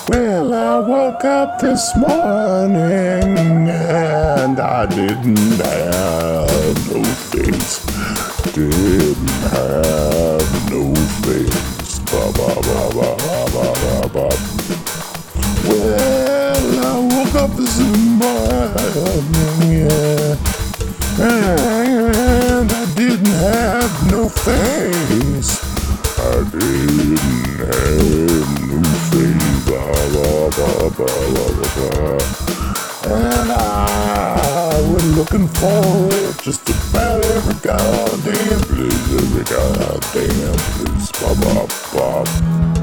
Well, I woke up this morning and I didn't have no face. Didn't have no face. Ba ba ba ba ba ba ba. Well, I woke up this morning, yeah, and I didn't have no face. I didn't have no face. Ba ba ba ba ba ba. And I was looking for it just about every goddamn place, Ba ba ba.